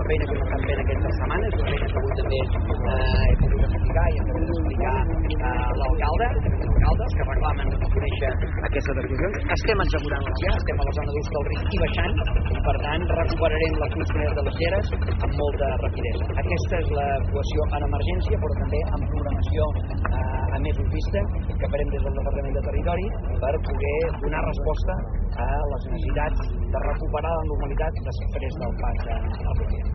feina que hem estat fent aquestes setmanes, una feina que avui també he pogut explicar i hem pogut explicar l'alcalde, que reclamen conèixer aquestes decisions. Estem executant-les ja, estem a la zona d'Hostalric i baixant, i per tant recuperarem la funcionalitat de les lleres amb molta rapidesa. Aquesta és l'actuació en emergència, però també en programació a mesos vista, que farem des del Departament de Territori per poder donar resposta a les necessitats de recuperar la normalitat després del pas de la pandèmia.